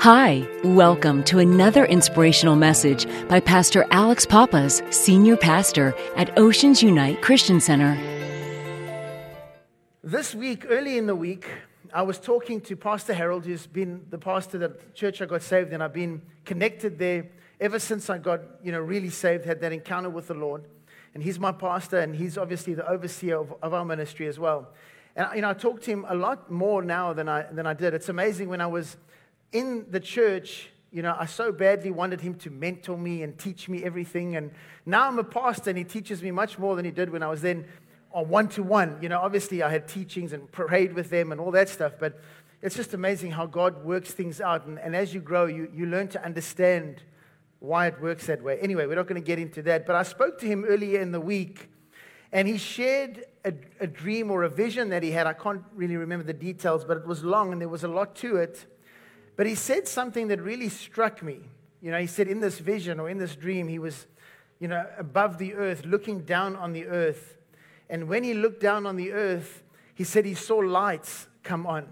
Hi, welcome to another inspirational message by Pastor Alex Pappas, Senior Pastor at Oceans Unite Christian Center. This week, early in the week, I was talking to Pastor Harold, who's been the pastor at the church I got saved, and I've been connected there ever since I got, really saved, had that encounter with the Lord. And he's my pastor, and he's obviously the overseer of our ministry as well. And, I talk to him a lot more now than I did. It's amazing. When I was in the church, I so badly wanted him to mentor me and teach me everything. And now I'm a pastor, and he teaches me much more than he did when I was then on one-to-one. Obviously I had teachings and prayed with them and all that stuff, but it's just amazing how God works things out. And as you grow, you learn to understand why it works that way. Anyway, we're not going to get into that, but I spoke to him earlier in the week, and he shared a dream or a vision that he had. I can't really remember the details, but it was long and there was a lot to it. But he said something that really struck me. He said in this vision or in this dream, he was, above the earth, looking down on the earth. And when he looked down on the earth, he said he saw lights come on.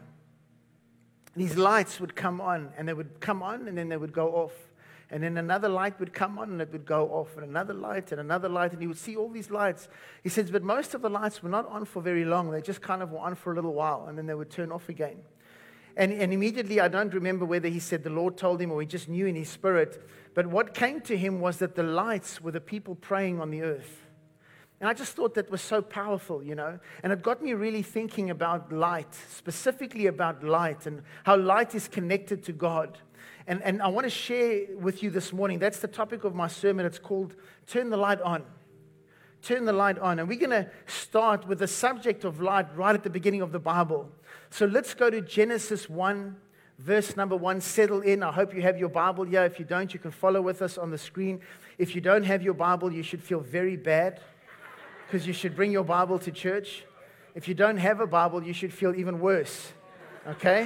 These lights would come on, and they would come on, and then they would go off. And then another light would come on, and it would go off, and another light, and he would see all these lights. He says, but most of the lights were not on for very long. They just kind of were on for a little while, and then they would turn off again. And immediately, I don't remember whether he said the Lord told him or he just knew in his spirit, but what came to him was that the lights were the people praying on the earth. And I just thought that was so powerful, And it got me really thinking about light, specifically about light and how light is connected to God. And I want to share with you this morning, that's the topic of my sermon. It's called Turn the Light On. Turn the light on. And we're going to start with the subject of light right at the beginning of the Bible. So let's go to Genesis 1, verse number 1. Settle in. I hope you have your Bible here. If you don't, you can follow with us on the screen. If you don't have your Bible, you should feel very bad, because you should bring your Bible to church. If you don't have a Bible, you should feel even worse. Okay?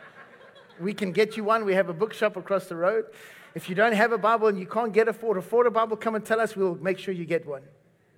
We can get you one. We have a bookshop across the road. If you don't have a Bible and you can't afford a Bible, come and tell us. We'll make sure you get one.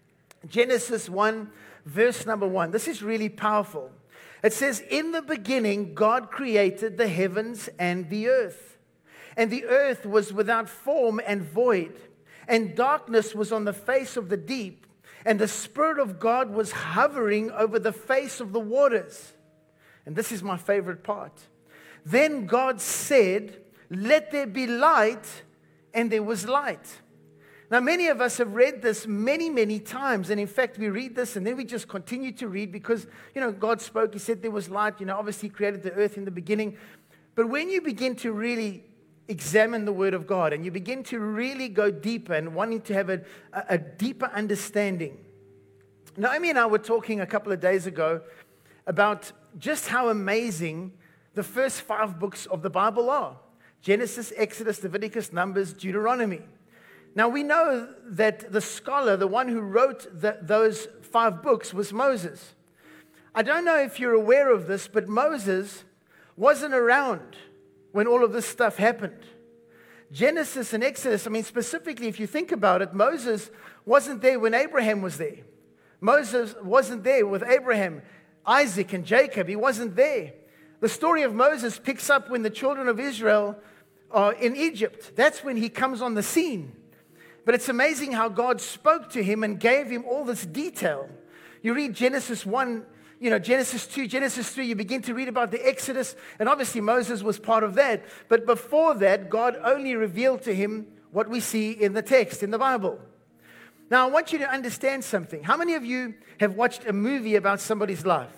Genesis 1, verse number 1. This is really powerful. It says, in the beginning, God created the heavens and the earth. And the earth was without form and void. And darkness was on the face of the deep. And the Spirit of God was hovering over the face of the waters. And this is my favorite part. Then God said, let there be light, and there was light. Now, many of us have read this many, many times. And in fact, we read this and then we just continue to read because, God spoke. He said there was light. Obviously He created the earth in the beginning. But when you begin to really examine the Word of God and you begin to really go deeper and wanting to have a deeper understanding. Naomi and I were talking a couple of days ago about just how amazing the first 5 books of the Bible are. Genesis, Exodus, Leviticus, Numbers, Deuteronomy. Now, we know that the scholar, the one who wrote those 5 books, was Moses. I don't know if you're aware of this, but Moses wasn't around when all of this stuff happened. Genesis and Exodus, specifically, if you think about it, Moses wasn't there when Abraham was there. Moses wasn't there with Abraham, Isaac, and Jacob. He wasn't there. The story of Moses picks up when the children of Israel are in Egypt. That's when he comes on the scene. But it's amazing how God spoke to him and gave him all this detail. You read Genesis 1, Genesis 2, Genesis 3, you begin to read about the Exodus, and obviously Moses was part of that. But before that, God only revealed to him what we see in the text, in the Bible. Now, I want you to understand something. How many of you have watched a movie about somebody's life?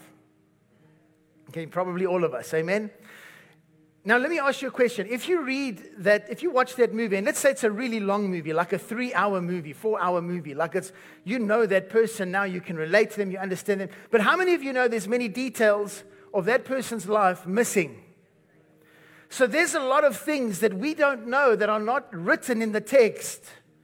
Okay, probably all of us, amen? Now, let me ask you a question. If you watch that movie, and let's say it's a really long movie, like a 3-hour movie, 4-hour movie, like it's, that person now, you can relate to them, you understand them. But how many of you know there's many details of that person's life missing? So there's a lot of things that we don't know that are not written in the text.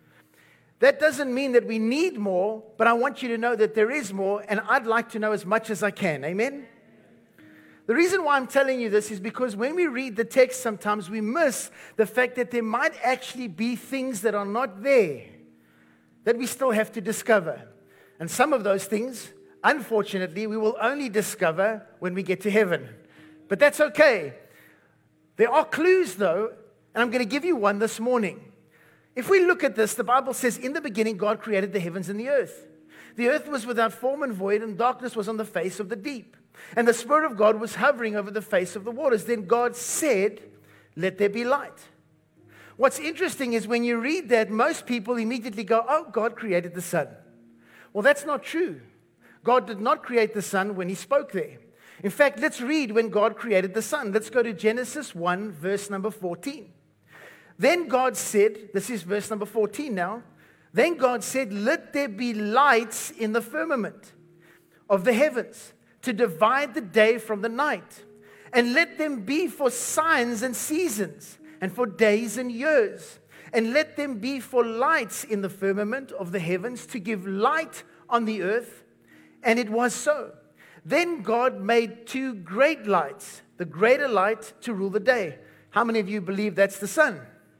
That doesn't mean that we need more, but I want you to know that there is more, and I'd like to know as much as I can. Amen? The reason why I'm telling you this is because when we read the text, sometimes we miss the fact that there might actually be things that are not there that we still have to discover. And some of those things, unfortunately, we will only discover when we get to heaven. But that's okay. There are clues, though, and I'm going to give you one this morning. If we look at this, the Bible says, in the beginning, God created the heavens and the earth. The earth was without form and void, and darkness was on the face of the deep. And the Spirit of God was hovering over the face of the waters. Then God said, let there be light. What's interesting is when you read that, most people immediately go, oh, God created the sun. Well, that's not true. God did not create the sun when he spoke there. In fact, let's read when God created the sun. Let's go to Genesis 1, verse number 14. Then God said, this is verse number 14 now. Then God said, let there be lights in the firmament of the heavens to divide the day from the night. And let them be for signs and seasons and for days and years. And let them be for lights in the firmament of the heavens to give light on the earth. And it was so. Then God made two great lights, the greater light to rule the day. How many of you believe that's the sun?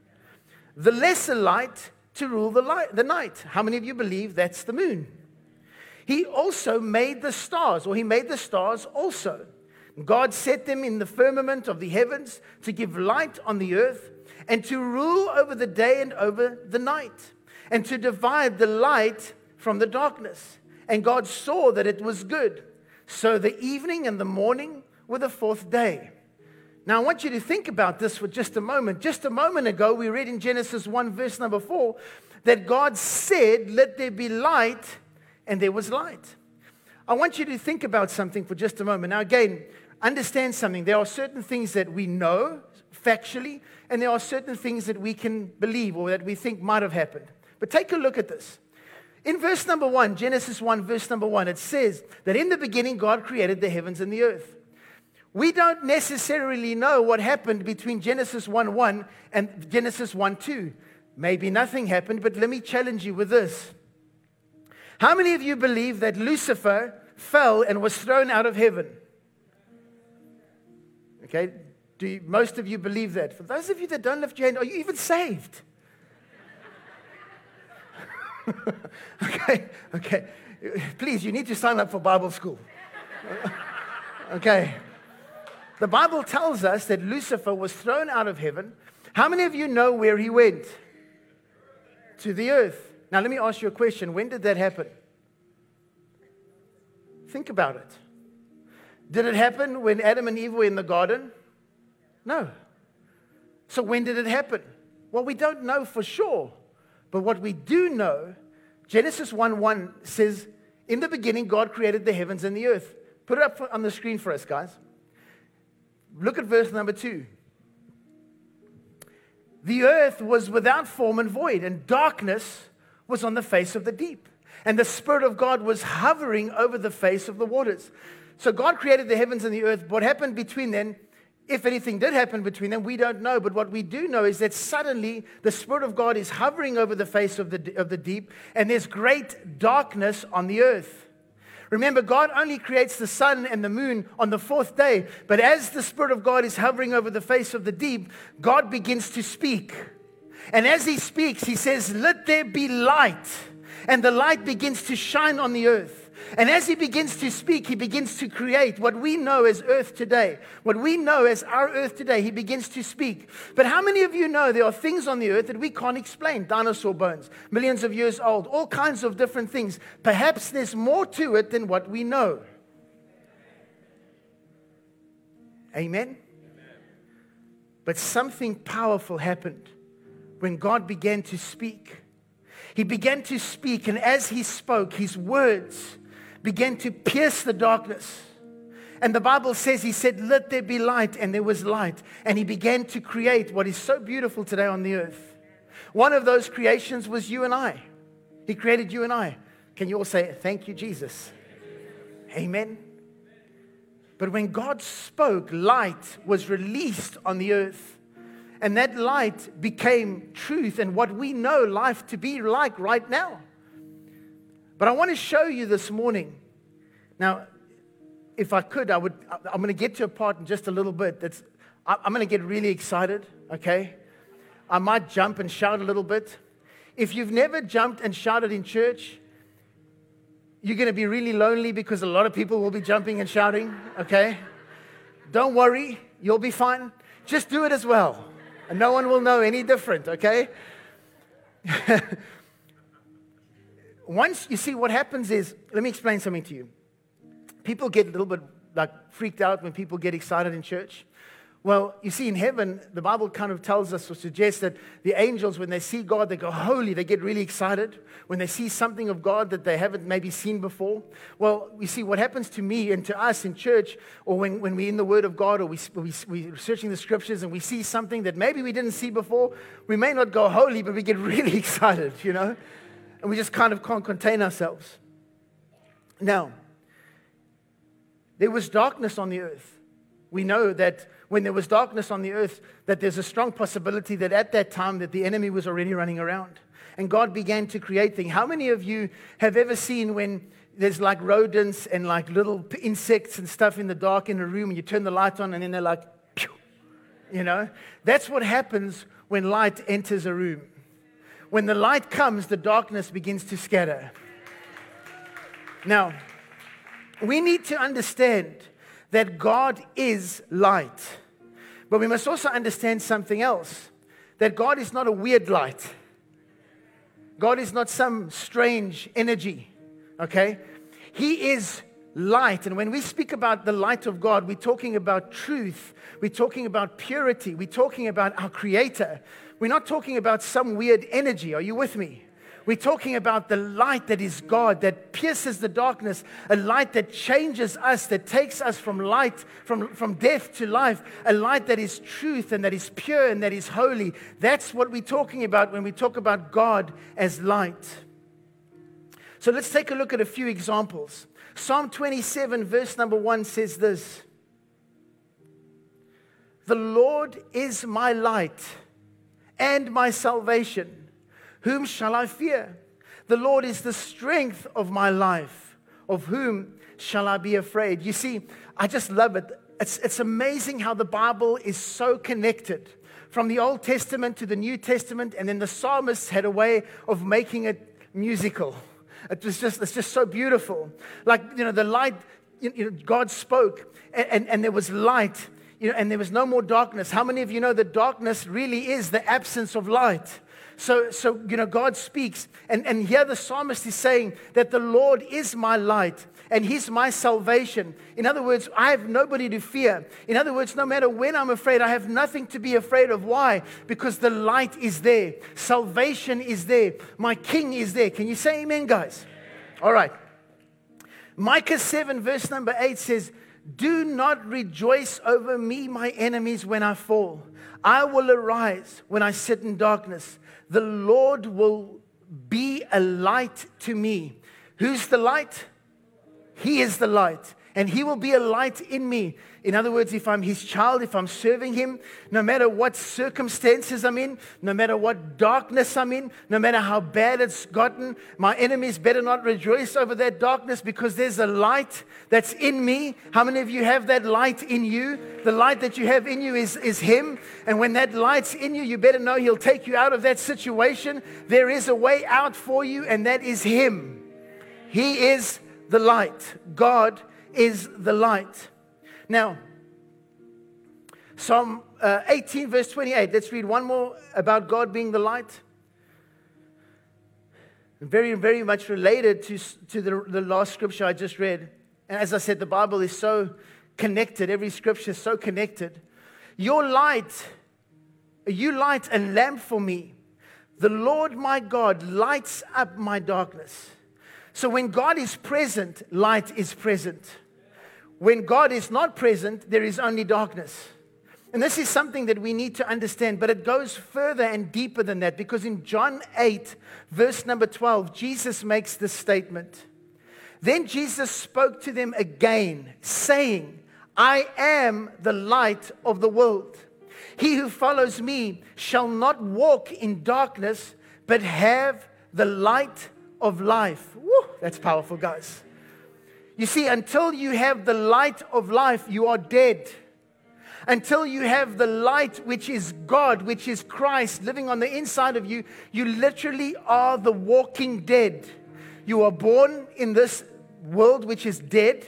The lesser light to rule the night. How many of you believe that's the moon? He also made the stars, or he made the stars also. God set them in the firmament of the heavens to give light on the earth and to rule over the day and over the night and to divide the light from the darkness. And God saw that it was good. So the evening and the morning were the fourth day. Now, I want you to think about this for just a moment. Just a moment ago, we read in Genesis 1, verse number 4, that God said, let there be light, and there was light. I want you to think about something for just a moment. Now, again, understand something. There are certain things that we know factually, and there are certain things that we can believe or that we think might have happened. But take a look at this. In verse number 1, Genesis 1, verse number 1, it says that in the beginning, God created the heavens and the earth. We don't necessarily know what happened between Genesis 1:1 and Genesis 1:2. Maybe nothing happened, but let me challenge you with this. How many of you believe that Lucifer fell and was thrown out of heaven? Okay, most of you believe that? For those of you that don't lift your hand, are you even saved? Okay. Please, you need to sign up for Bible school. Okay. The Bible tells us that Lucifer was thrown out of heaven. How many of you know where he went? To the earth. Now, let me ask you a question. When did that happen? Think about it. Did it happen when Adam and Eve were in the garden? No. So when did it happen? Well, we don't know for sure. But what we do know, Genesis 1:1 says, in the beginning, God created the heavens and the earth. Put it up on the screen for us, guys. Look at verse number 2. The earth was without form and void, and darkness was on the face of the deep. And the Spirit of God was hovering over the face of the waters. So God created the heavens and the earth. What happened between them, if anything did happen between them, we don't know. But what we do know is that suddenly the Spirit of God is hovering over the face of the deep, and there's great darkness on the earth. Remember, God only creates the sun and the moon on the fourth day. But as the Spirit of God is hovering over the face of the deep, God begins to speak. And as he speaks, he says, let there be light. And the light begins to shine on the earth. And as he begins to speak, he begins to create what we know as earth today. What we know as our earth today, he begins to speak. But how many of you know there are things on the earth that we can't explain? Dinosaur bones, millions of years old, all kinds of different things. Perhaps there's more to it than what we know. Amen? But something powerful happened when God began to speak. He began to speak, and as he spoke, his words began to pierce the darkness. And the Bible says he said, let there be light, and there was light. And he began to create what is so beautiful today on the earth. One of those creations was you and I. He created you and I. Can you all say, thank you, Jesus? Amen. But when God spoke, light was released on the earth. And that light became truth and what we know life to be like right now. But I want to show you this morning. Now, if I could, I'm going to get to a part in just a little bit. I'm going to get really excited, okay? I might jump and shout a little bit. If you've never jumped and shouted in church, you're going to be really lonely because a lot of people will be jumping and shouting, okay? Don't worry, you'll be fine. Just do it as well. And no one will know any different, okay? Once, you see, what happens is, let me explain something to you. People get a little bit freaked out when people get excited in church. Well, you see, in heaven, the Bible kind of tells us or suggests that the angels, when they see God, they go holy. They get really excited. When they see something of God that they haven't maybe seen before. Well, you see, what happens to me and to us in church, or when we're in the Word of God, or we're searching the Scriptures and we see something that maybe we didn't see before, we may not go holy, but we get really excited, And we just kind of can't contain ourselves. Now, there was darkness on the earth. We know that when there was darkness on the earth, that there's a strong possibility that at that time that the enemy was already running around. And God began to create things. How many of you have ever seen when there's like rodents and like little insects and stuff in the dark in a room and you turn the light on and then they're like, pew, That's what happens when light enters a room. When the light comes, the darkness begins to scatter. Now, we need to understand that God is light. But we must also understand something else. That God is not a weird light. God is not some strange energy. Okay? He is light. And when we speak about the light of God, we're talking about truth. We're talking about purity. We're talking about our Creator. We're not talking about some weird energy. Are you with me? We're talking about the light that is God, that pierces the darkness, a light that changes us, that takes us from light, from death to life, a light that is truth and that is pure and that is holy. That's what we're talking about when we talk about God as light. So let's take a look at a few examples. Psalm 27, verse number 1 says this: "The Lord is my light and my salvation. Whom shall I fear? The Lord is the strength of my life. Of whom shall I be afraid?" You see, I just love it. It's amazing how the Bible is so connected. From the Old Testament to the New Testament, and then the psalmists had a way of making it musical. It's just so beautiful. Like, the light, God spoke, and there was light, and there was no more darkness. How many of you know that darkness really is the absence of light? So God speaks, and here the psalmist is saying that the Lord is my light, and He's my salvation. In other words, I have nobody to fear. In other words, no matter when I'm afraid, I have nothing to be afraid of. Why? Because the light is there. Salvation is there. My King is there. Can you say amen, guys? All right. Micah 7, verse number 8 says, "Do not rejoice over me, my enemies, when I fall. I will arise when I sit in darkness. The Lord will be a light to me." Who's the light? He is the light. And He will be a light in me. In other words, if I'm His child, if I'm serving Him, no matter what circumstances I'm in, no matter what darkness I'm in, no matter how bad it's gotten, my enemies better not rejoice over that darkness, because there's a light that's in me. How many of you have that light in you? The light that you have in you is Him. And when that light's in you, you better know He'll take you out of that situation. There is a way out for you, and that is Him. He is the light. God is the light. Now, Psalm 18, verse 28. Let's read one more about God being the light. Very, very much related to the last scripture I just read. And as I said, the Bible is so connected. Every scripture is so connected. You light a lamp for me. The Lord my God lights up my darkness. So when God is present, light is present. When God is not present, there is only darkness. And this is something that we need to understand, but it goes further and deeper than that, because in John 8, verse number 12, Jesus makes this statement. "Then Jesus spoke to them again, saying, I am the light of the world. He who follows me shall not walk in darkness, but have the light of life." Woo, that's powerful, guys. You see, until you have the light of life, you are dead. Until you have the light, which is God, which is Christ, living on the inside of you, you literally are the walking dead. You are born in this world which is dead,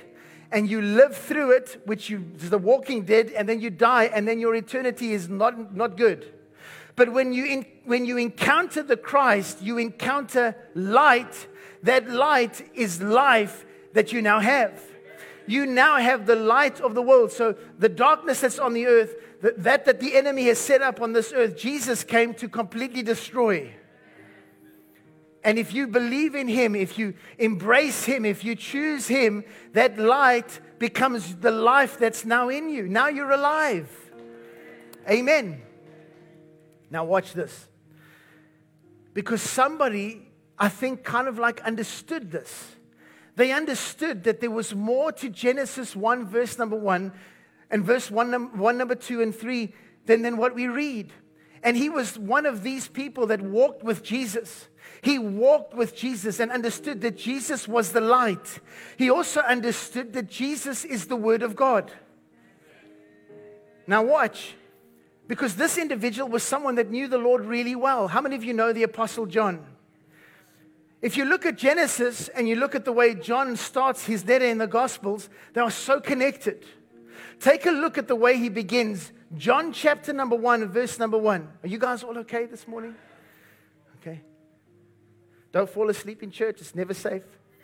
and you live through it, which is the walking dead, and then you die, and then your eternity is not good. But when you encounter the Christ, you encounter light. That light is life that you now have. You now have the light of the world. So the darkness that's on the earth, that the enemy has set up on this earth, Jesus came to completely destroy. And if you believe in Him, if you embrace Him, if you choose Him, that light becomes the life that's now in you. Now you're alive. Amen. Now watch this. Because somebody, I think, kind of like understood this. They understood that there was more to Genesis 1, verse number 1, and verse 1, number 2 and 3 than what we read. And he was one of these people that walked with Jesus. He walked with Jesus and understood that Jesus was the light. He also understood that Jesus is the Word of God. Now watch, because this individual was someone that knew the Lord really well. How many of you know the Apostle John? If you look at Genesis and you look at the way John starts his letter in the Gospels, they are so connected. Take a look at the way he begins. John chapter number 1, verse number 1. Are you guys all okay this morning? Okay. Don't fall asleep in church. It's never safe.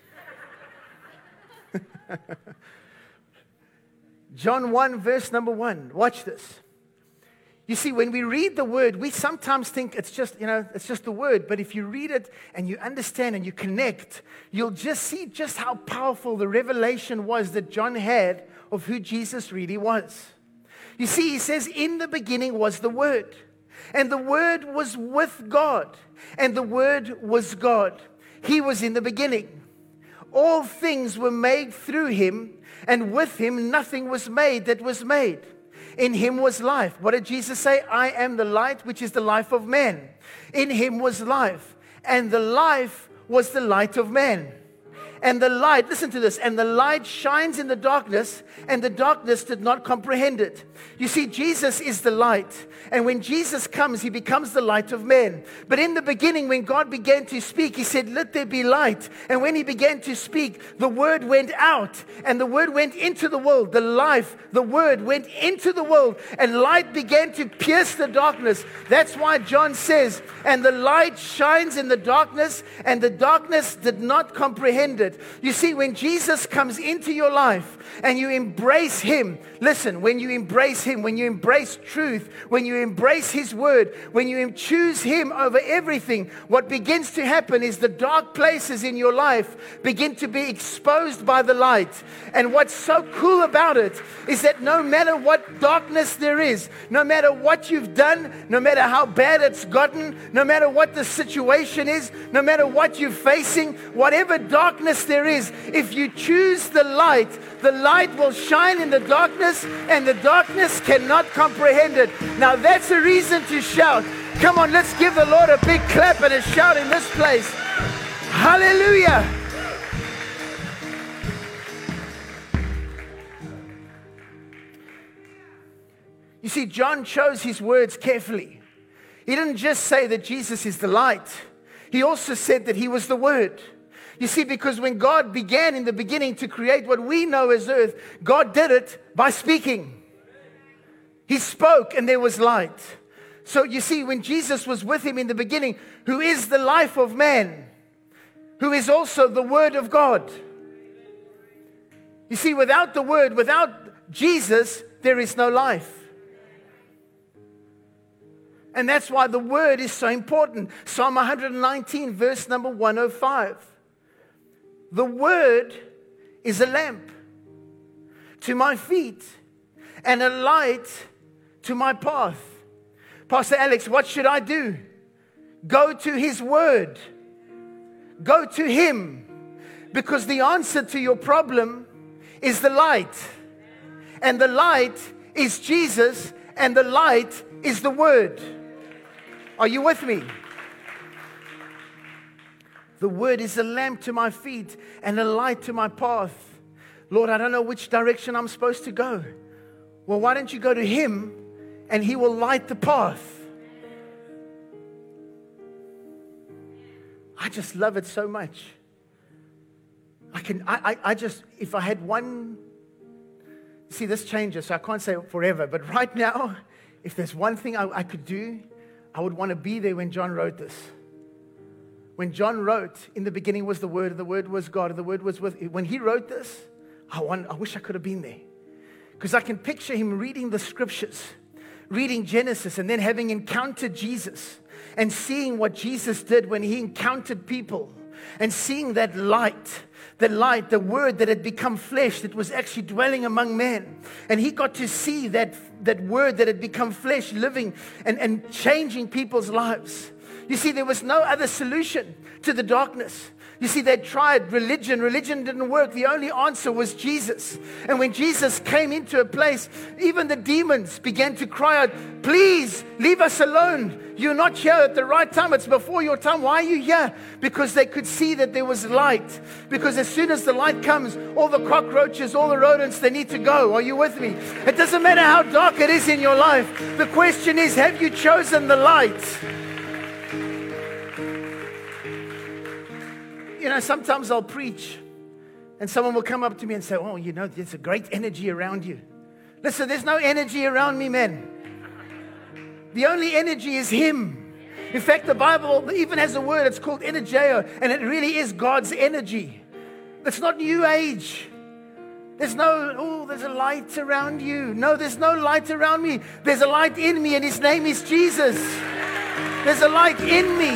John 1, verse number 1. Watch this. You see, when we read the word, we sometimes think it's just the word. But if you read it and you understand and you connect, you'll just see just how powerful the revelation was that John had of who Jesus really was. You see, he says, in the beginning was the Word, and the Word was with God, and the Word was God. He was in the beginning. All things were made through Him, and with Him nothing was made that was made. In Him was life. What did Jesus say? I am the light, which is the life of man. In Him was life, and the life was the light of man. And the light, listen to this, and the light shines in the darkness, and the darkness did not comprehend it. You see, Jesus is the light. And when Jesus comes, He becomes the light of men. But in the beginning, when God began to speak, He said, let there be light. And when He began to speak, the Word went out, and the Word went into the world. The life, the Word went into the world, and light began to pierce the darkness. That's why John says, and the light shines in the darkness, and the darkness did not comprehend it. You see, when Jesus comes into your life and you embrace Him, listen, when you embrace Him, when you embrace truth, when you embrace His Word, when you choose Him over everything, what begins to happen is the dark places in your life begin to be exposed by the light. And what's so cool about it is that no matter what darkness there is, no matter what you've done, no matter how bad it's gotten, no matter what the situation is, no matter what you're facing, whatever darkness there is, if you choose the light will shine in the darkness, and the darkness cannot comprehend it. Now that's a reason to shout. Come on, let's give the Lord a big clap and a shout in this place. Hallelujah. You see, John chose his words carefully. He didn't just say that Jesus is the light. He also said that He was the Word. You see, because when God began in the beginning to create what we know as earth, God did it by speaking. He spoke and there was light. So you see, when Jesus was with Him in the beginning, who is the life of man, who is also the Word of God. You see, without the Word, without Jesus, there is no life. And that's why the Word is so important. Psalm 119, verse number 105. The Word is a lamp to my feet and a light to my path. Pastor Alex, what should I do? Go to His Word. Go to Him. Because the answer to your problem is the light. And the light is Jesus, and the light is the Word. Are you with me? The Word is a lamp to my feet and a light to my path. Lord, I don't know which direction I'm supposed to go. Well, why don't you go to Him and He will light the path? I just love it so much. If I had one See, this changes, so I can't say forever. But right now, if there's one thing I could do, I would want to be there when John wrote this. When John wrote, in the beginning was the Word was God, and the Word was with. When he wrote this, I wish I could have been there. Because I can picture him reading the scriptures, reading Genesis, and then having encountered Jesus, and seeing what Jesus did when he encountered people, and seeing that light, the Word that had become flesh, that was actually dwelling among men. And he got to see that Word that had become flesh, living and changing people's lives. You see, there was no other solution to the darkness. You see, they tried religion. Religion didn't work. The only answer was Jesus. And when Jesus came into a place, even the demons began to cry out, please, leave us alone. You're not here at the right time. It's before your time. Why are you here? Because they could see that there was light. Because as soon as the light comes, all the cockroaches, all the rodents, they need to go. Are you with me? It doesn't matter how dark it is in your life. The question is, have you chosen the light? You know, sometimes I'll preach and someone will come up to me and say, oh, you know, there's a great energy around you. Listen, there's no energy around me, man. The only energy is Him. In fact, the Bible even has a word, it's called energeo, and it really is God's energy. It's not New Age. There's a light around you. No, there's no light around me. There's a light in me, and His name is Jesus. There's a light in me.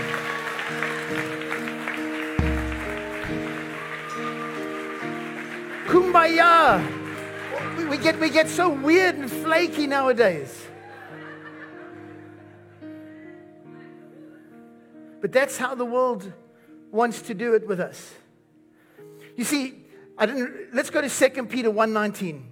Kumbaya. We get so weird and flaky nowadays. But that's how the world wants to do it with us. You see, let's go to 2 Peter 1:19.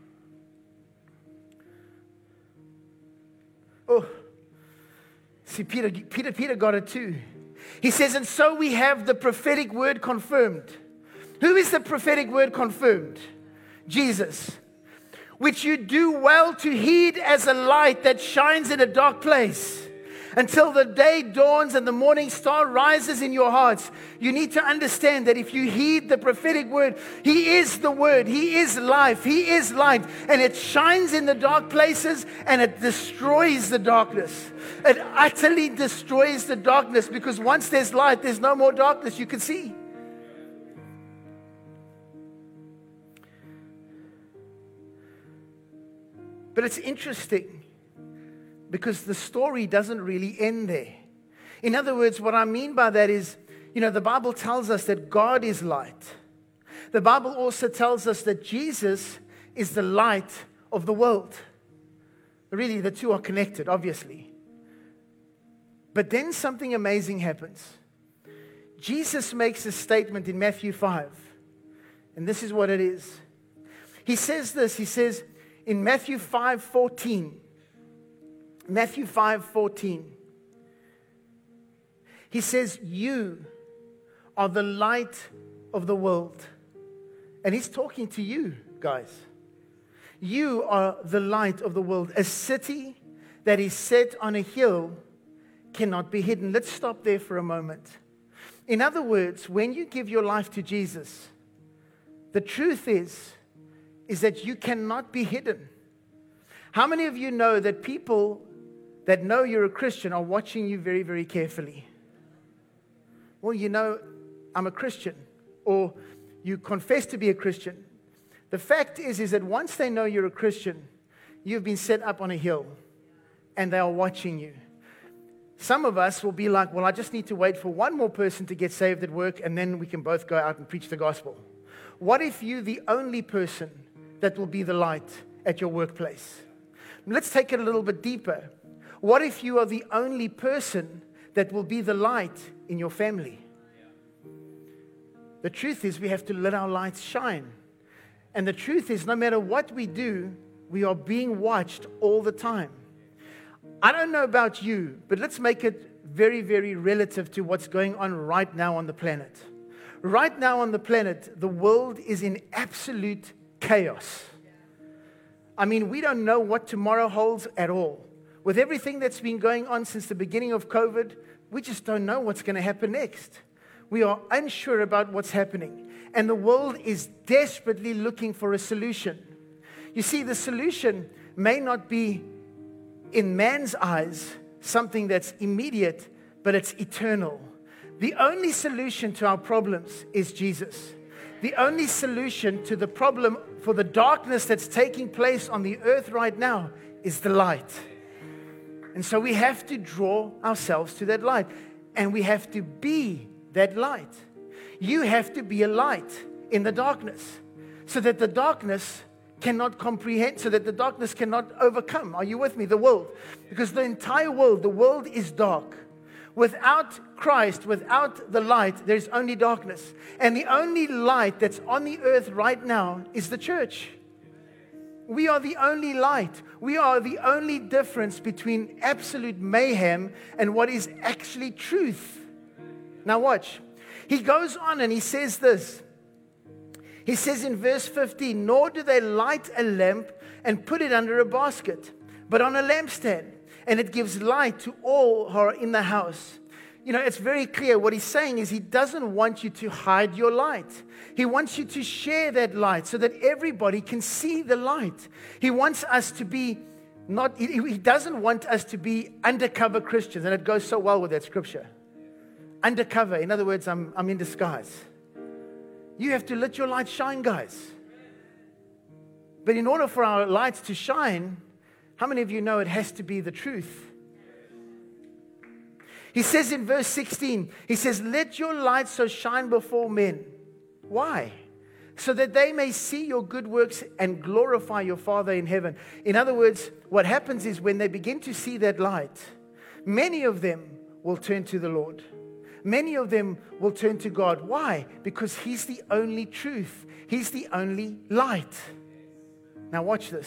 Oh, see, Peter got it too. He says, and so we have the prophetic word confirmed. Who is the prophetic word confirmed? Jesus. Which you do well to heed as a light that shines in a dark place, until the day dawns and the morning star rises in your hearts. You need to understand that if you heed the prophetic word, He is the Word, He is life, He is light, and it shines in the dark places and it destroys the darkness. It utterly destroys the darkness, because once there's light, there's no more darkness you can see. But it's interesting, because the story doesn't really end there. In other words, what I mean by that is, you know, the Bible tells us that God is light. The Bible also tells us that Jesus is the light of the world. Really, the two are connected, obviously. But then something amazing happens. Jesus makes a statement in Matthew 5, and this is what it is. He says this, he says, in Matthew 5:14, He says, you are the light of the world. And He's talking to you, guys. You are the light of the world. A city that is set on a hill cannot be hidden. Let's stop there for a moment. In other words, when you give your life to Jesus, the truth is that you cannot be hidden. How many of you know that people that know you're a Christian are watching you very, very carefully? Well, you know, I'm a Christian, or you confess to be a Christian. The fact is that once they know you're a Christian, you've been set up on a hill, and they are watching you. Some of us will be like, well, I just need to wait for one more person to get saved at work, and then we can both go out and preach the gospel. What if you're the only person that will be the light at your workplace? Let's take it a little bit deeper. What if you are the only person that will be the light in your family? The truth is we have to let our lights shine. And the truth is no matter what we do, we are being watched all the time. I don't know about you, but let's make it very, very relative to what's going on right now on the planet. Right now on the planet, the world is in absolute chaos. I mean, we don't know what tomorrow holds at all. With everything that's been going on since the beginning of COVID, we just don't know what's going to happen next. We are unsure about what's happening. And the world is desperately looking for a solution. You see, the solution may not be, in man's eyes, something that's immediate, but it's eternal. The only solution to our problems is Jesus. The only solution to the problem for the darkness that's taking place on the earth right now is the light. And so we have to draw ourselves to that light. And we have to be that light. You have to be a light in the darkness so that the darkness cannot comprehend, so that the darkness cannot overcome. Are you with me? The world. Because the entire world, the world is dark. Without Christ, without the light, there's only darkness. And the only light that's on the earth right now is the church. We are the only light. We are the only difference between absolute mayhem and what is actually truth. Now watch. He goes on and he says this. He says in verse 15, nor do they light a lamp and put it under a basket, but on a lampstand, and it gives light to all who are in the house. You know, it's very clear. What he's saying is he doesn't want you to hide your light. He wants you to share that light so that everybody can see the light. He wants us to be he doesn't want us to be undercover Christians. And it goes so well with that scripture. Undercover. In other words, I'm in disguise. You have to let your light shine, guys. But in order for our lights to shine, how many of you know it has to be the truth? He says in verse 16, he says, let your light so shine before men. Why? So that they may see your good works and glorify your Father in heaven. In other words, what happens is when they begin to see that light, many of them will turn to the Lord. Many of them will turn to God. Why? Because He's the only truth. He's the only light. Now watch this.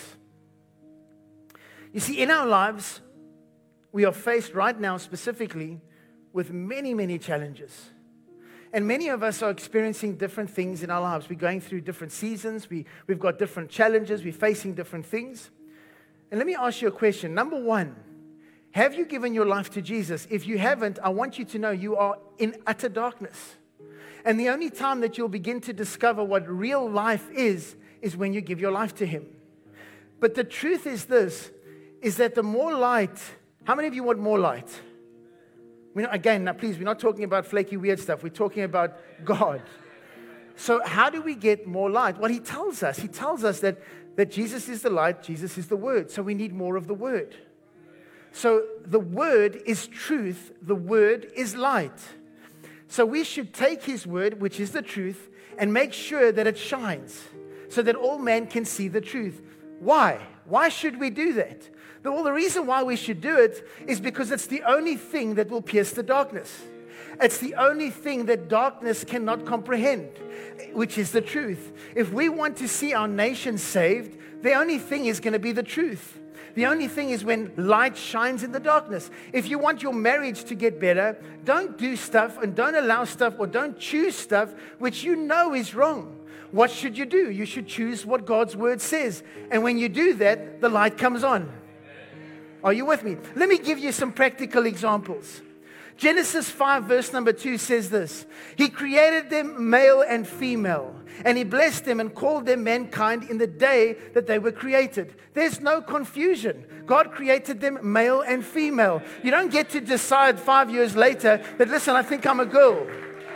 You see, in our lives, we are faced right now specifically with many, many challenges. And many of us are experiencing different things in our lives. We're going through different seasons. We've got different challenges. We're facing different things. And let me ask you a question. Number one, have you given your life to Jesus? If you haven't, I want you to know you are in utter darkness. And the only time that you'll begin to discover what real life is when you give your life to Him. But the truth is this, is that the more light, how many of you want more light? Again, now please, we're not talking about flaky, weird stuff. We're talking about God. So how do we get more light? Well, He tells us that Jesus is the light, Jesus is the Word. So we need more of the Word. So the Word is truth, the Word is light. So we should take His Word, which is the truth, and make sure that it shines so that all men can see the truth. Why? Why should we do that? Well, the reason why we should do it is because it's the only thing that will pierce the darkness. It's the only thing that darkness cannot comprehend, which is the truth. If we want to see our nation saved, the only thing is going to be the truth. The only thing is when light shines in the darkness. If you want your marriage to get better, don't do stuff and don't allow stuff or don't choose stuff which you know is wrong. What should you do? You should choose what God's Word says. And when you do that, the light comes on. Are you with me? Let me give you some practical examples. Genesis 5 verse number 2 says this. He created them male and female, and He blessed them and called them mankind in the day that they were created. There's no confusion. God created them male and female. You don't get to decide 5 years later that, listen, I think I'm a girl.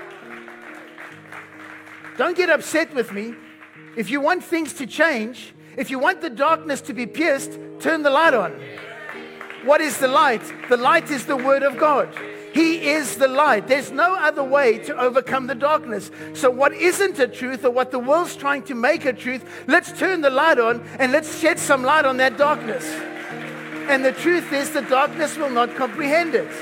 Don't get upset with me. If you want things to change, if you want the darkness to be pierced, turn the light on. What is the light? The light is the Word of God. He is the light. There's no other way to overcome the darkness. So what isn't a truth or what the world's trying to make a truth, let's turn the light on and let's shed some light on that darkness. And the truth is the darkness will not comprehend it.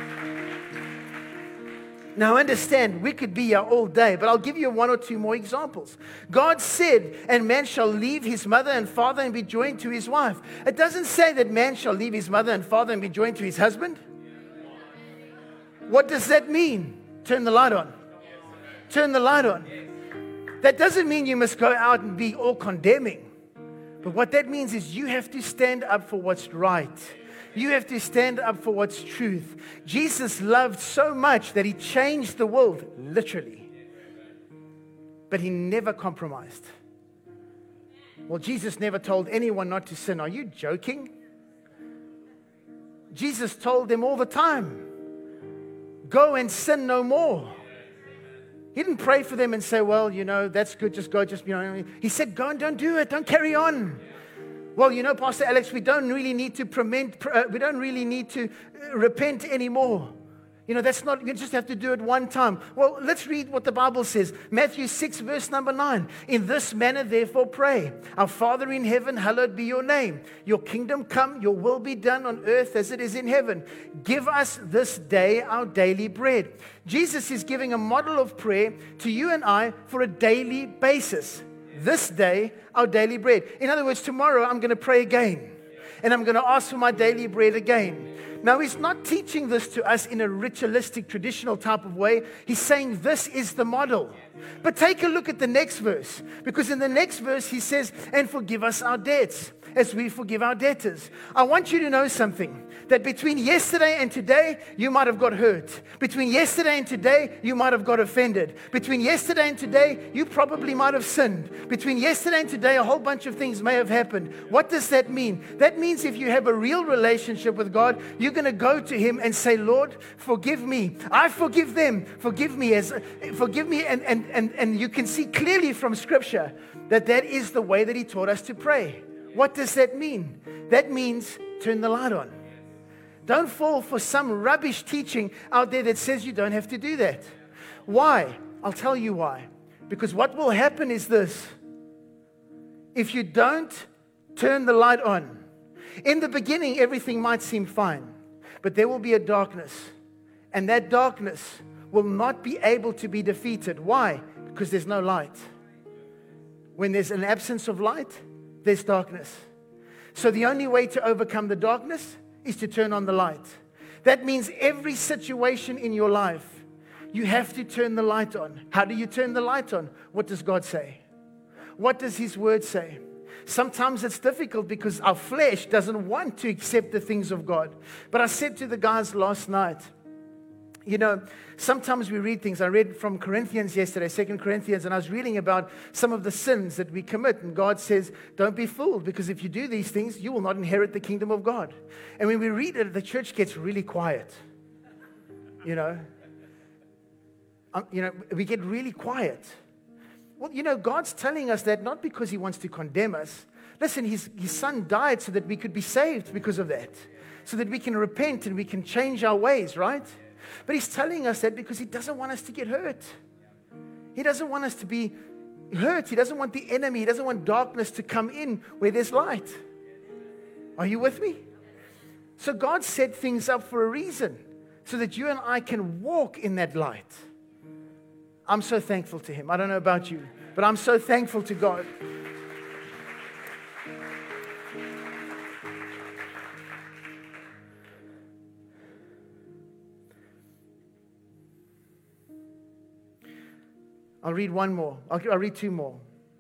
Now understand, we could be here all day, but I'll give you one or two more examples. God said, and man shall leave his mother and father and be joined to his wife. It doesn't say that man shall leave his mother and father and be joined to his husband. What does that mean? Turn the light on. Turn the light on. That doesn't mean you must go out and be all condemning. But what that means is you have to stand up for what's right. You have to stand up for what's truth. Jesus loved so much that He changed the world, literally. But He never compromised. Well, Jesus never told anyone not to sin. Are you joking? Jesus told them all the time, go and sin no more. He didn't pray for them and say, well, that's good, just go, He said, go and don't do it, don't carry on. Well, Pastor Alex, we don't really need to repent anymore. That's not, you just have to do it one time. Well, let's read what the Bible says. Matthew 6, verse number 9. In this manner, therefore, pray. Our Father in heaven, hallowed be your name. Your kingdom come, your will be done on earth as it is in heaven. Give us this day our daily bread. Jesus is giving a model of prayer to you and I for a daily basis. This day, our daily bread. In other words, tomorrow I'm going to pray again. And I'm going to ask for my daily bread again. Now, he's not teaching this to us in a ritualistic, traditional type of way. He's saying this is the model. But take a look at the next verse. Because in the next verse, he says, and forgive us our debts as we forgive our debtors. I want you to know something. That between yesterday and today, you might have got hurt. Between yesterday and today, you might have got offended. Between yesterday and today, you probably might have sinned. Between yesterday and today, a whole bunch of things may have happened. What does that mean? That means if you have a real relationship with God, you're going to go to Him and say, Lord, forgive me. I forgive them. Forgive me. And you can see clearly from Scripture that is the way that He taught us to pray. What does that mean? That means turn the light on. Don't fall for some rubbish teaching out there that says you don't have to do that. Why? I'll tell you why. Because what will happen is this. If you don't turn the light on, in the beginning everything might seem fine, but there will be a darkness. And that darkness will not be able to be defeated. Why? Because there's no light. When there's an absence of light, there's darkness. So the only way to overcome the darkness is to turn on the light. That means every situation in your life, you have to turn the light on. How do you turn the light on? What does God say? What does His Word say? Sometimes it's difficult because our flesh doesn't want to accept the things of God. But I said to the guys last night, sometimes we read things. I read from Corinthians yesterday, 2 Corinthians, and I was reading about some of the sins that we commit. And God says, don't be fooled, because if you do these things, you will not inherit the kingdom of God. And when we read it, the church gets really quiet. We get really quiet. Well, God's telling us that not because He wants to condemn us. Listen, His Son died so that we could be saved because of that. So that we can repent and we can change our ways, right? But He's telling us that because He doesn't want us to get hurt. He doesn't want us to be hurt. He doesn't want the enemy. He doesn't want darkness to come in where there's light. Are you with me? So God set things up for a reason so that you and I can walk in that light. I'm so thankful to Him. I don't know about you, but I'm so thankful to God. I'll read one more. I'll read two more.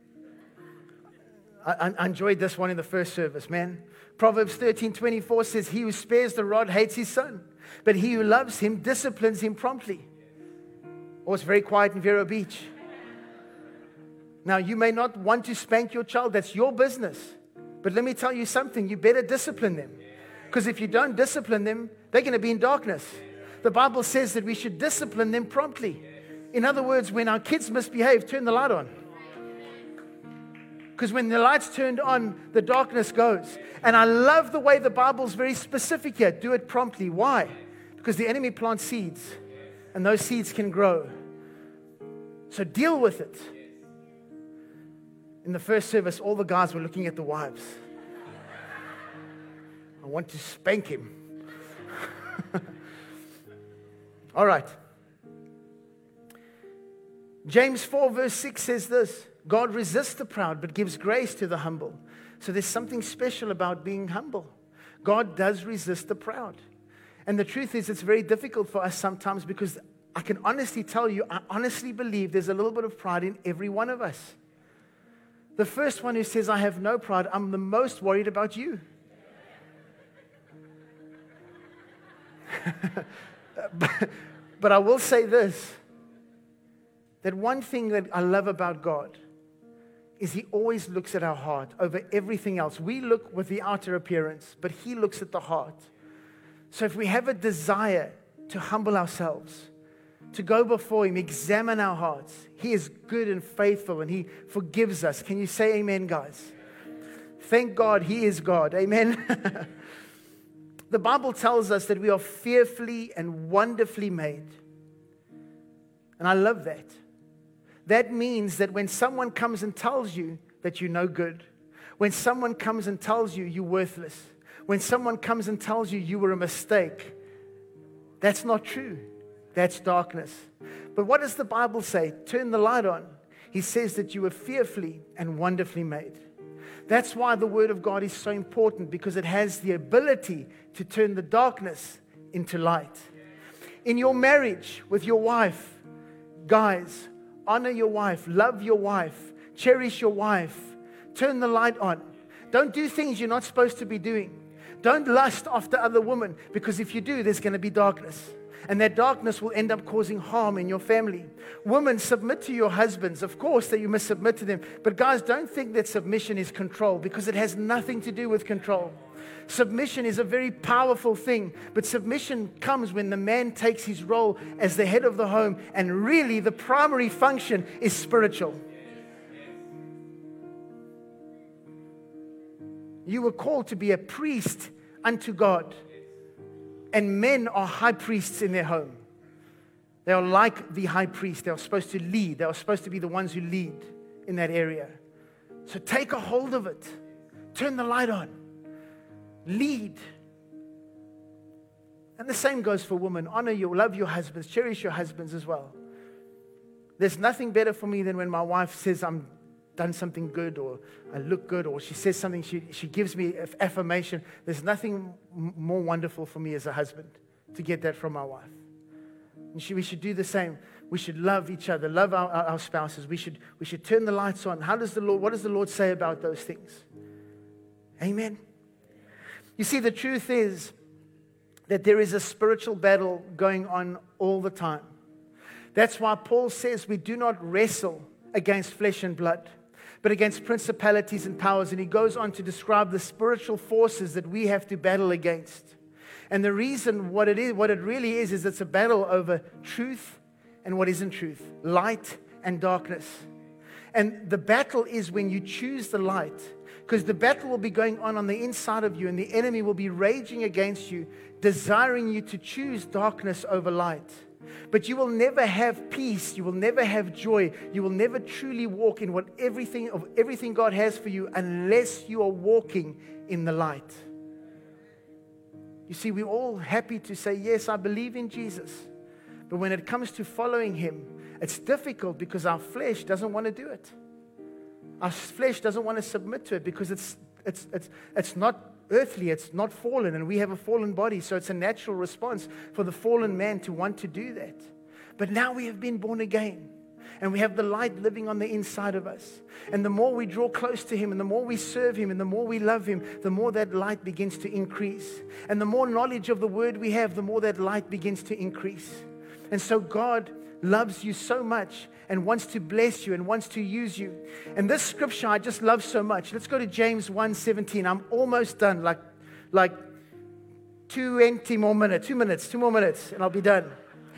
I enjoyed this one in the first service, man. Proverbs 13:24 says, he who spares the rod hates his son, but he who loves him disciplines him promptly. Or it's very quiet in Vero Beach. Now, you may not want to spank your child. That's your business. But let me tell you something. You better discipline them. Because if you don't discipline them, they're going to be in darkness. The Bible says that we should discipline them promptly. In other words, when our kids misbehave, turn the light on. Because when the light's turned on, the darkness goes. And I love the way the Bible's very specific here. Do it promptly. Why? Because the enemy plants seeds. And those seeds can grow. So deal with it. In the first service, all the guys were looking at the wives. I want to spank him. All right. James 4 verse 6 says this. God resists the proud, but gives grace to the humble. So there's something special about being humble. God does resist the proud. And the truth is, it's very difficult for us sometimes because I can honestly tell you, I honestly believe there's a little bit of pride in every one of us. The first one who says, I have no pride, I'm the most worried about you. But I will say this, that one thing that I love about God is He always looks at our heart over everything else. We look with the outer appearance, but He looks at the heart. So if we have a desire to humble ourselves, to go before Him, examine our hearts, He is good and faithful and He forgives us. Can you say amen, guys? Thank God He is God. Amen. The Bible tells us that we are fearfully and wonderfully made. And I love that. That means that when someone comes and tells you that you're no good, when someone comes and tells you you're worthless, when someone comes and tells you you were a mistake, that's not true. That's darkness. But what does the Bible say? Turn the light on. He says that you were fearfully and wonderfully made. That's why the Word of God is so important, because it has the ability to turn the darkness into light. In your marriage with your wife, guys, honor your wife, love your wife, cherish your wife, turn the light on. Don't do things you're not supposed to be doing. Don't lust after other women, because if you do, there's going to be darkness. And that darkness will end up causing harm in your family. Women, submit to your husbands. Of course that you must submit to them. But guys, don't think that submission is control, because it has nothing to do with control. Submission is a very powerful thing. But submission comes when the man takes his role as the head of the home. And really the primary function is spiritual. You were called to be a priest unto God. And men are high priests in their home. They are like the high priest. They are supposed to lead. They are supposed to be the ones who lead in that area. So take a hold of it. Turn the light on. Lead. And the same goes for women. Honor your, love your husbands. Cherish your husbands as well. There's nothing better for me than when my wife says I'm done something good, or I look good, or she says something, she gives me affirmation. There's nothing more wonderful for me as a husband to get that from my wife. And we should do the same. We should love each other, love our spouses. We should turn the lights on. What does the Lord say about those things? Amen. You see, the truth is that there is a spiritual battle going on all the time. That's why Paul says we do not wrestle against flesh and blood, but against principalities and powers. And he goes on to describe the spiritual forces that we have to battle against. And the reason what it really is it's a battle over truth and what isn't truth, light and darkness. And the battle is when you choose the light, because the battle will be going on the inside of you, and the enemy will be raging against you, desiring you to choose darkness over light. But you will never have peace. You will never have joy. You will never truly walk in everything God has for you unless you are walking in the light. You see, we're all happy to say, yes, I believe in Jesus. But when it comes to following Him, it's difficult because our flesh doesn't want to do it. Our flesh doesn't want to submit to it because it's not earthly, it's not fallen, and we have a fallen body, so it's a natural response for the fallen man to want to do that. But now we have been born again, and we have the light living on the inside of us. And the more we draw close to Him, and the more we serve Him, and the more we love Him, the more that light begins to increase. And the more knowledge of the Word we have, the more that light begins to increase. And so God loves you so much and wants to bless you and wants to use you. And this scripture I just love so much. Let's go to James 1:17. I'm almost done, like 2 more minutes, and I'll be done.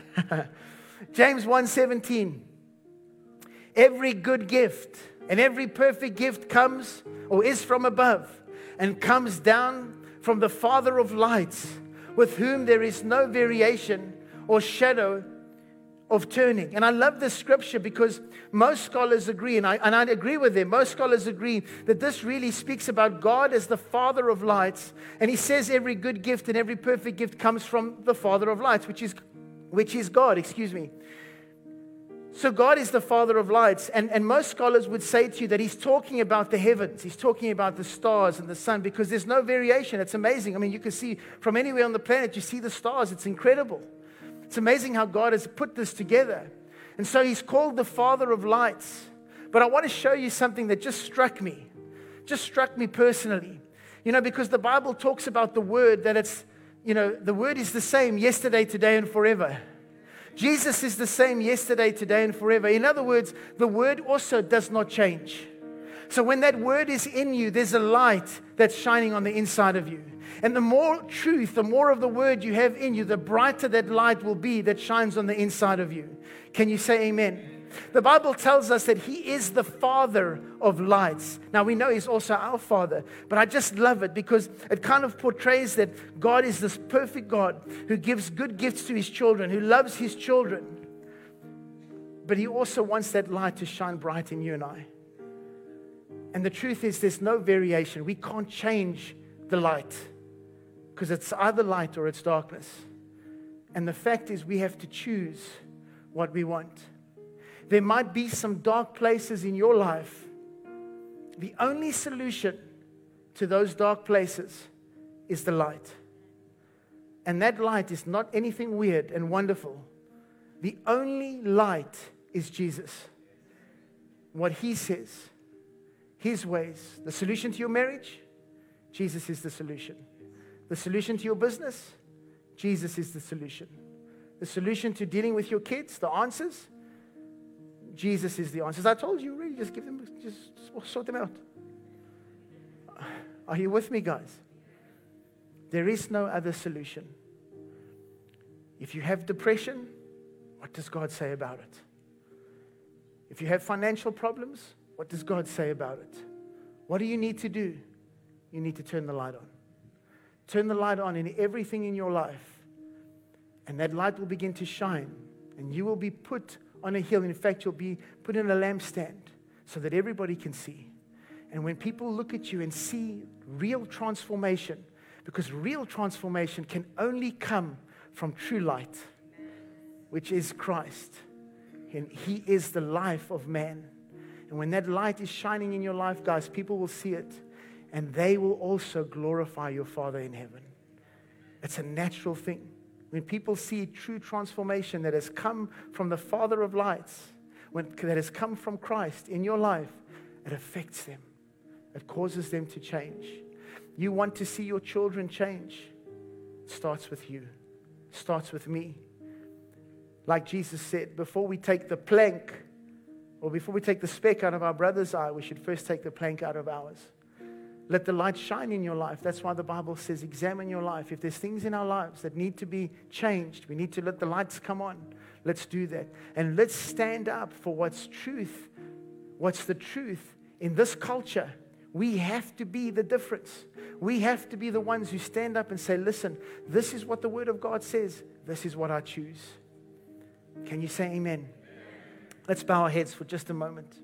James 1:17. Every good gift and every perfect gift comes or is from above and comes down from the Father of lights, with whom there is no variation or shadow of turning. And I love this scripture because most scholars agree, and I agree with them, most scholars agree that this really speaks about God as the Father of lights. And he says every good gift and every perfect gift comes from the Father of lights, which is God, So God is the Father of lights. And most scholars would say to you that he's talking about the heavens. He's talking about the stars and the sun, because there's no variation. It's amazing. I mean, you can see from anywhere on the planet, you see the stars. It's incredible. It's amazing how God has put this together. And so he's called the Father of lights. But I want to show you something that just struck me personally. Because the Bible talks about the Word, that it's, the Word is the same yesterday, today, and forever. Jesus is the same yesterday, today, and forever. In other words, the Word also does not change. So when that word is in you, there's a light that's shining on the inside of you. And the more truth, the more of the word you have in you, the brighter that light will be that shines on the inside of you. Can you say amen? The Bible tells us that He is the Father of lights. Now we know He's also our Father, but I just love it because it kind of portrays that God is this perfect God who gives good gifts to His children, who loves His children. But He also wants that light to shine bright in you and I. And the truth is there's no variation. We can't change the light because it's either light or it's darkness. And the fact is we have to choose what we want. There might be some dark places in your life. The only solution to those dark places is the light. And that light is not anything weird and wonderful. The only light is Jesus. What He says, His ways. The solution to your marriage, Jesus is the solution. The solution to your business, Jesus is the solution. The solution to dealing with your kids, the answers, Jesus is the answers. I told you already, just give them, just sort them out. Are you with me, guys? There is no other solution. If you have depression, what does God say about it? If you have financial problems, what does God say about it? What do you need to do? You need to turn the light on. Turn the light on in everything in your life, and that light will begin to shine, and you will be put on a hill. In fact, you'll be put in a lampstand so that everybody can see. And when people look at you and see real transformation, because real transformation can only come from true light, which is Christ. And He is the life of man. And when that light is shining in your life, guys, people will see it, and they will also glorify your Father in heaven. It's a natural thing. When people see true transformation that has come from the Father of lights, that has come from Christ in your life, it affects them. It causes them to change. You want to see your children change? It starts with you. It starts with me. Like Jesus said, before we take the plank, or before we take the speck out of our brother's eye, we should first take the plank out of ours. Let the light shine in your life. That's why the Bible says, examine your life. If there's things in our lives that need to be changed, we need to let the lights come on. Let's do that. And let's stand up for what's truth. What's the truth in this culture? We have to be the difference. We have to be the ones who stand up and say, listen, this is what the Word of God says. This is what I choose. Can you say amen? Let's bow our heads for just a moment.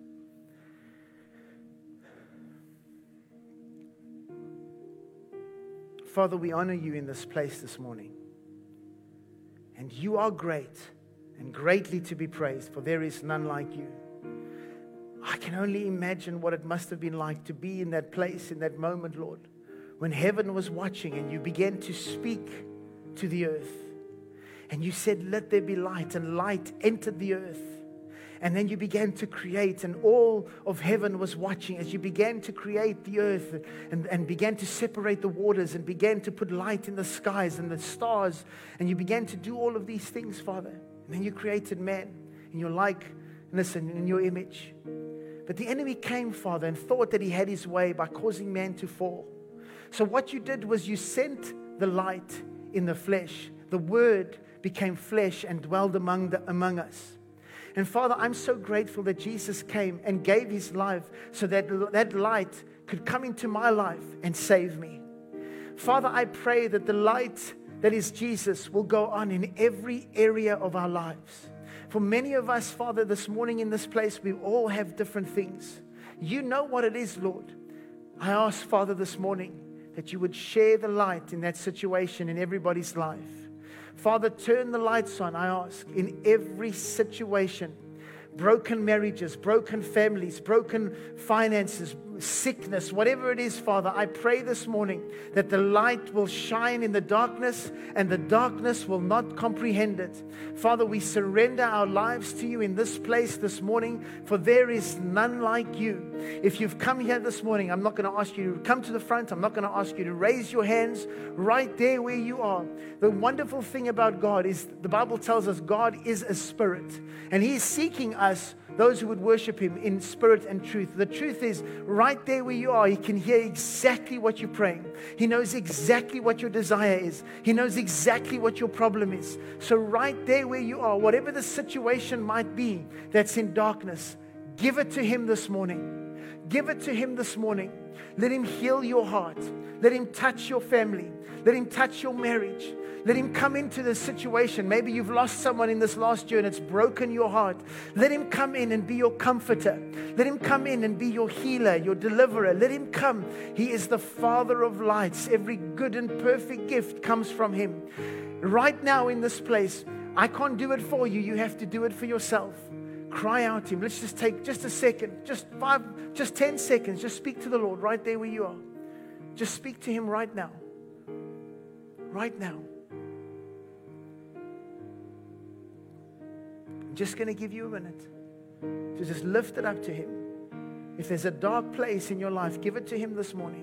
Father, we honor you in this place this morning. And you are great and greatly to be praised, for there is none like you. I can only imagine what it must have been like to be in that place, in that moment, Lord, when heaven was watching and you began to speak to the earth. And you said, let there be light, and light entered the earth. And then you began to create, and all of heaven was watching as you began to create the earth and began to separate the waters and began to put light in the skies and the stars. And you began to do all of these things, Father. And then you created man in your likeness and in your image. But the enemy came, Father, and thought that he had his way by causing man to fall. So what you did was you sent the light in the flesh. The Word became flesh and dwelled among us. And Father, I'm so grateful that Jesus came and gave His life so that that light could come into my life and save me. Father, I pray that the light that is Jesus will go on in every area of our lives. For many of us, Father, this morning in this place, we all have different things. You know what it is, Lord. I ask, Father, this morning that you would share the light in that situation in everybody's life. Father, turn the lights on, I ask, in every situation. Broken marriages, broken families, broken finances, sickness, whatever it is, Father, I pray this morning that the light will shine in the darkness and the darkness will not comprehend it. Father, we surrender our lives to you in this place this morning, for there is none like you. If you've come here this morning, I'm not going to ask you to come to the front. I'm not going to ask you to raise your hands right there where you are. The wonderful thing about God is the Bible tells us God is a spirit, and He is seeking us, those who would worship Him in spirit and truth. The truth is, right there where you are, He can hear exactly what you're praying. He knows exactly what your desire is. He knows exactly what your problem is. So right there where you are, whatever the situation might be that's in darkness, give it to Him this morning. Give it to Him this morning. Let Him heal your heart. Let Him touch your family. Let Him touch your marriage. Let Him come into the situation. Maybe you've lost someone in this last year and it's broken your heart. Let Him come in and be your comforter. Let Him come in and be your healer, your deliverer. Let Him come. He is the Father of lights. Every good and perfect gift comes from Him. Right now in this place, I can't do it for you. You have to do it for yourself. Cry out to Him. Let's just take just a second, just 10 seconds. Just speak to the Lord right there where you are. Just speak to Him right now. Right now. I'm just going to give you a minute to just lift it up to Him. If there's a dark place in your life, give it to Him this morning.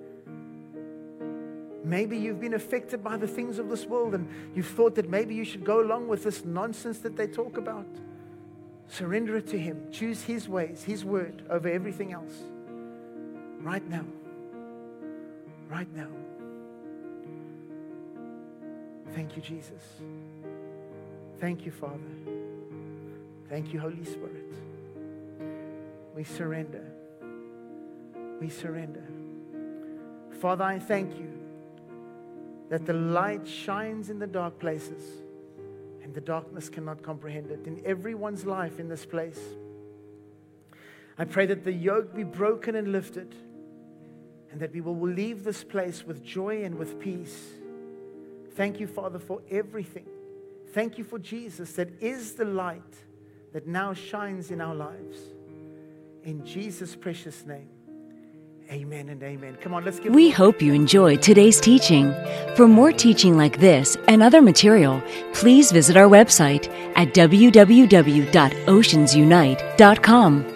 Maybe you've been affected by the things of this world and you've thought that maybe you should go along with this nonsense that they talk about. Surrender it to Him. Choose His ways, His word over everything else. Right now. Right now. Thank you, Jesus. Thank you, Father. Thank you, Holy Spirit. We surrender. We surrender. Father, I thank you that the light shines in the dark places and the darkness cannot comprehend it. In everyone's life in this place, I pray that the yoke be broken and lifted and that we will leave this place with joy and with peace. Thank you, Father, for everything. Thank you for Jesus that is the light that now shines in our lives. In Jesus' precious name, amen and amen. Come on, let's give. We hope you enjoyed today's teaching. For more teaching like this and other material, please visit our website at www.oceansunite.com.